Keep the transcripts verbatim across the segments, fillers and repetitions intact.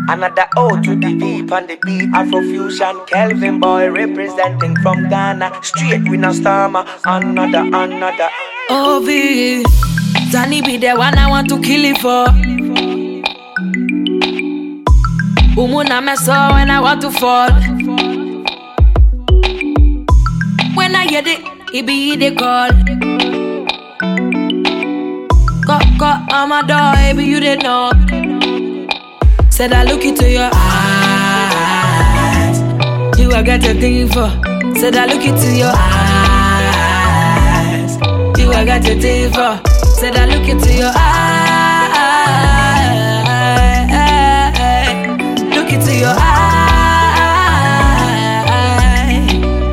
Another O to the deep and the beat. Afrofusion, Kelvin boy representing from Ghana. Straight with no stammer. Another, another. Ovi, Zani be the one I want to kill it for. Umuna me saw when I want to fall. When I get it, it be the call. Knock, knock on my door, baby, you didn't know. Said I look into your eyes. You I got a thing for. Said I look into your eyes. You I got a thing for. Said I look into your eyes. Look into your eyes.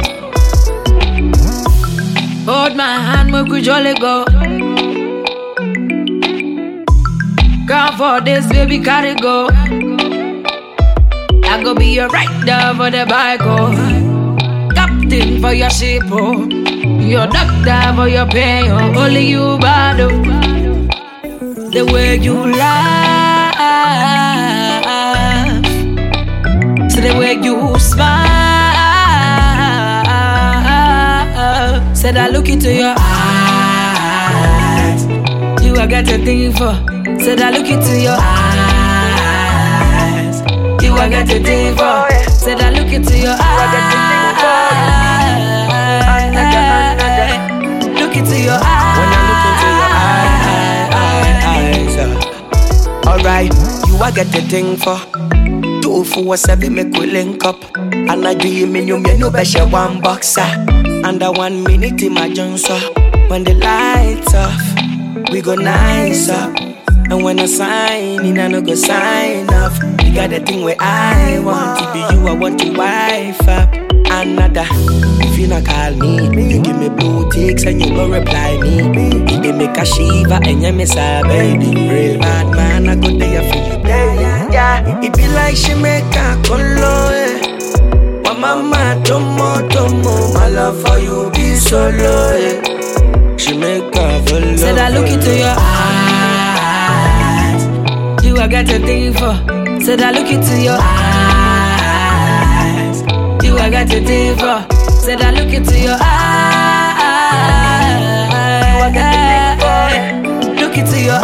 Hold my hand, we could jolly go. Come for this, baby, carry go. I go be your rider for the bike, oh. Captain for your ship, oh. Your doctor for your pain, oh. Only you bad, oh. The way you laugh, so the way you smile. Said I look into your eyes. You I got a thing for. Said I look into your eyes. You I got a thing for. Said I look into your eyes. Look into your eyes. When I look into your eyes, alright, you I get the thing for. Two four seven make we link up. And I dream in you, me no better one boxer. Under one minute in my junction. When the lights off, we go nice up. And when I sign in, I no go sign off. You got the thing where I want to be you, I want to wife up. Another, if you not call me, you give me blue ticks and you go reply me. If they make a shiva and you miss a baby, real bad man, I go there for you. Yeah, yeah. It be like she make a color. Wa mama tomo tomo, my love for you be so low. She make a follow. Said I look into your eyes. You I got a thing for. Said I look into your eyes. You I got a thing for. Said I look into your eyes. Look into your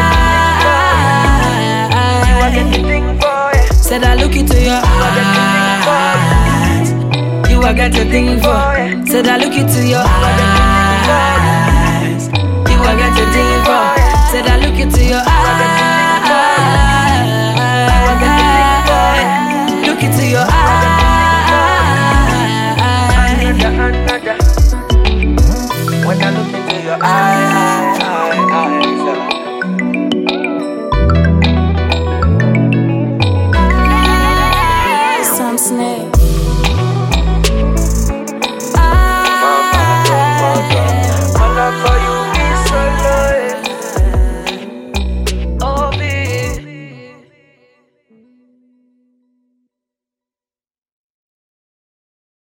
eyes. Said I look into your eyes. You I got a thing for. Said I look into your eyes. You I got a thing for. Said I look into your eyes. Look into your eyes. When I look into your eyes, Some snake.